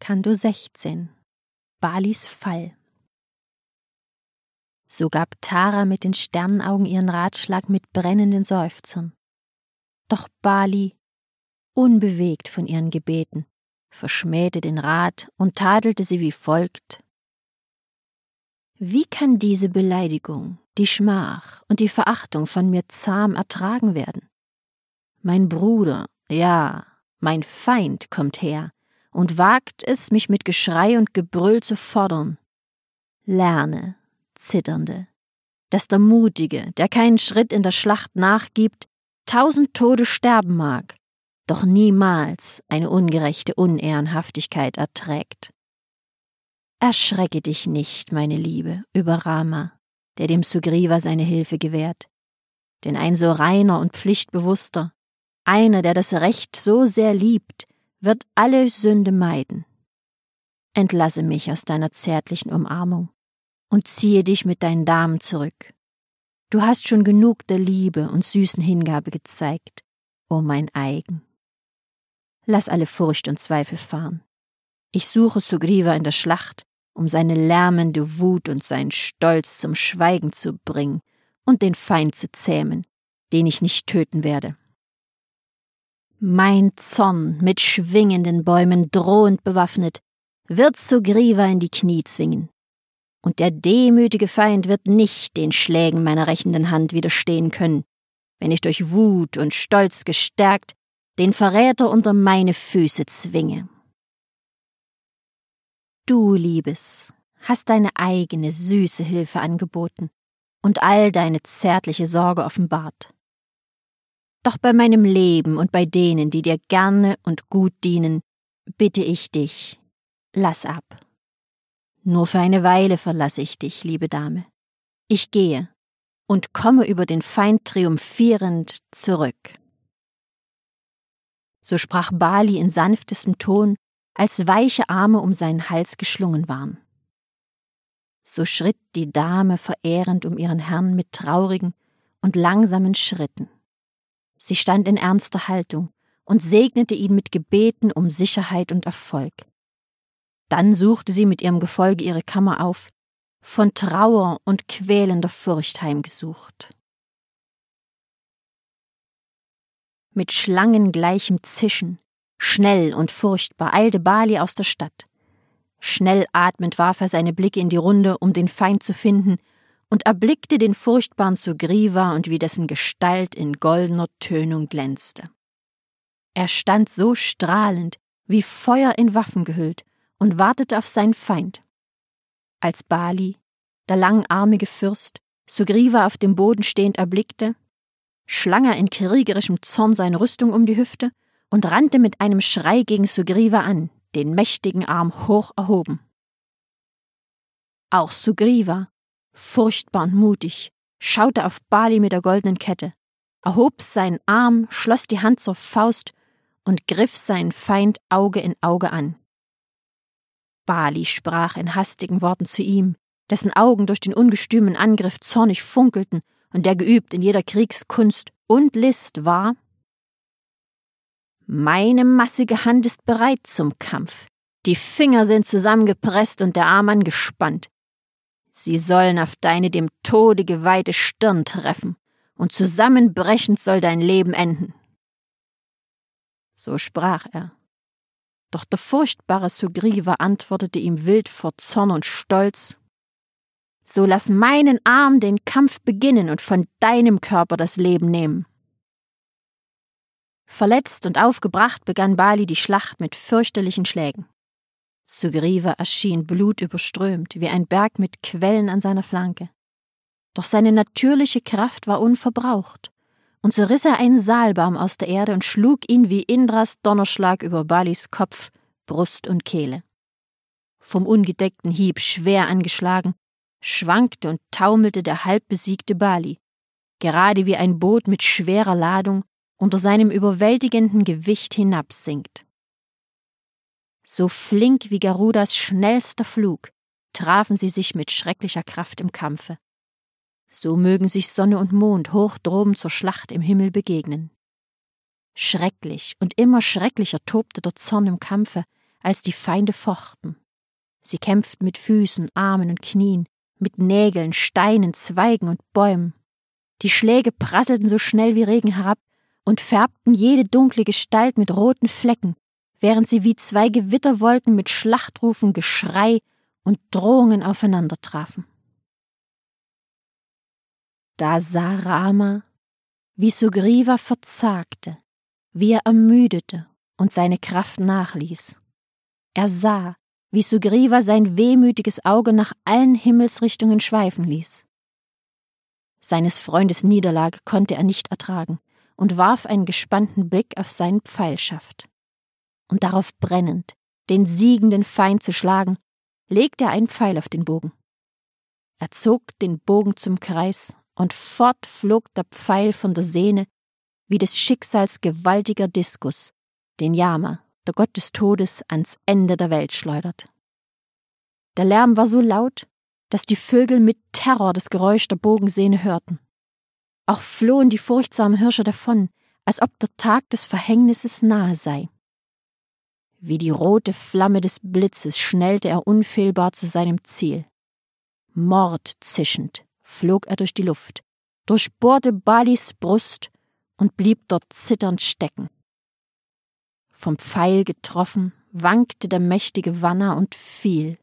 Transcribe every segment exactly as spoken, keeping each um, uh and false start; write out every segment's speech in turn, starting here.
Canto sechzehn. Balis Fall. So gab Tara mit den Sternenaugen ihren Ratschlag mit brennenden Seufzern. Doch Bali, unbewegt von ihren Gebeten, verschmähte den Rat und tadelte sie wie folgt: Wie kann diese Beleidigung, die Schmach und die Verachtung von mir zahm ertragen werden? Mein Bruder, ja, mein Feind kommt her und wagt es, mich mit Geschrei und Gebrüll zu fordern. Lerne, Zitternde, dass der Mutige, der keinen Schritt in der Schlacht nachgibt, tausend Tode sterben mag, doch niemals eine ungerechte Unehrenhaftigkeit erträgt. Erschrecke dich nicht, meine Liebe, über Rama, der dem Sugriva seine Hilfe gewährt, denn ein so reiner und pflichtbewusster, einer, der das Recht so sehr liebt, wird alle Sünde meiden. Entlasse mich aus deiner zärtlichen Umarmung und ziehe dich mit deinen Damen zurück. Du hast schon genug der Liebe und süßen Hingabe gezeigt, o mein Eigen. Lass alle Furcht und Zweifel fahren. Ich suche Sugriva in der Schlacht, um seine lärmende Wut und seinen Stolz zum Schweigen zu bringen und den Feind zu zähmen, den ich nicht töten werde. Mein Zorn, mit schwingenden Bäumen drohend bewaffnet, wird Sugriva in die Knie zwingen. Und der demütige Feind wird nicht den Schlägen meiner rächenden Hand widerstehen können, wenn ich durch Wut und Stolz gestärkt den Verräter unter meine Füße zwinge. Du, Liebes, hast deine eigene süße Hilfe angeboten und all deine zärtliche Sorge offenbart. Doch bei meinem Leben und bei denen, die dir gerne und gut dienen, bitte ich dich, lass ab. Nur für eine Weile verlasse ich dich, liebe Dame. Ich gehe und komme über den Feind triumphierend zurück. So sprach Bali in sanftestem Ton, als weiche Arme um seinen Hals geschlungen waren. So schritt die Dame verehrend um ihren Herrn mit traurigen und langsamen Schritten. Sie stand in ernster Haltung und segnete ihn mit Gebeten um Sicherheit und Erfolg. Dann suchte sie mit ihrem Gefolge ihre Kammer auf, von Trauer und quälender Furcht heimgesucht. Mit schlangengleichem Zischen, schnell und furchtbar, eilte Bali aus der Stadt. Schnell atmend warf er seine Blicke in die Runde, um den Feind zu finden, und erblickte den furchtbaren Sugriva und wie dessen Gestalt in goldener Tönung glänzte. Er stand so strahlend, wie Feuer in Waffen gehüllt, und wartete auf seinen Feind. Als Bali, der langarmige Fürst, Sugriva auf dem Boden stehend erblickte, schlang er in kriegerischem Zorn seine Rüstung um die Hüfte und rannte mit einem Schrei gegen Sugriva an, den mächtigen Arm hoch erhoben. Auch Sugriva, furchtbar und mutig, schaute auf Bali mit der goldenen Kette, erhob seinen Arm, schloss die Hand zur Faust und griff seinen Feind Auge in Auge an. Bali sprach in hastigen Worten zu ihm, dessen Augen durch den ungestümen Angriff zornig funkelten und der geübt in jeder Kriegskunst und List war: Meine massige Hand ist bereit zum Kampf, die Finger sind zusammengepresst und der Arm angespannt. Sie sollen auf deine dem Tode geweihte Stirn treffen, und zusammenbrechend soll dein Leben enden. So sprach er. Doch der furchtbare Sugriva antwortete ihm wild vor Zorn und Stolz: So lass meinen Arm den Kampf beginnen und von deinem Körper das Leben nehmen. Verletzt und aufgebracht begann Bali die Schlacht mit fürchterlichen Schlägen. Sugriva erschien blutüberströmt, wie ein Berg mit Quellen an seiner Flanke. Doch seine natürliche Kraft war unverbraucht, und so riss er einen Saalbaum aus der Erde und schlug ihn wie Indras Donnerschlag über Balis Kopf, Brust und Kehle. Vom ungedeckten Hieb schwer angeschlagen, schwankte und taumelte der halbbesiegte Bali, gerade wie ein Boot mit schwerer Ladung unter seinem überwältigenden Gewicht hinabsinkt. So flink wie Garudas schnellster Flug trafen sie sich mit schrecklicher Kraft im Kampfe. So mögen sich Sonne und Mond hoch droben zur Schlacht im Himmel begegnen. Schrecklich und immer schrecklicher tobte der Zorn im Kampfe, als die Feinde fochten. Sie kämpften mit Füßen, Armen und Knien, mit Nägeln, Steinen, Zweigen und Bäumen. Die Schläge prasselten so schnell wie Regen herab und färbten jede dunkle Gestalt mit roten Flecken, während sie wie zwei Gewitterwolken mit Schlachtrufen, Geschrei und Drohungen aufeinander trafen. Da sah Rama, wie Sugriva verzagte, wie er ermüdete und seine Kraft nachließ. Er sah, wie Sugriva sein wehmütiges Auge nach allen Himmelsrichtungen schweifen ließ. Seines Freundes Niederlage konnte er nicht ertragen und warf einen gespannten Blick auf seinen Pfeilschaft. Und darauf brennend, den siegenden Feind zu schlagen, legte er einen Pfeil auf den Bogen. Er zog den Bogen zum Kreis, und fort flog der Pfeil von der Sehne, wie des Schicksals gewaltiger Diskus, den Yama, der Gott des Todes, ans Ende der Welt schleudert. Der Lärm war so laut, dass die Vögel mit Terror das Geräusch der Bogensehne hörten. Auch flohen die furchtsamen Hirsche davon, als ob der Tag des Verhängnisses nahe sei. Wie die rote Flamme des Blitzes schnellte er unfehlbar zu seinem Ziel. Mordzischend flog er durch die Luft, durchbohrte Balis Brust und blieb dort zitternd stecken. Vom Pfeil getroffen, wankte der mächtige Vanna und fiel,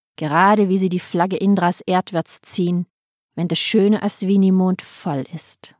gerade wie sie die Flagge Indras erdwärts ziehen, wenn der schöne Aswini-Mond voll ist.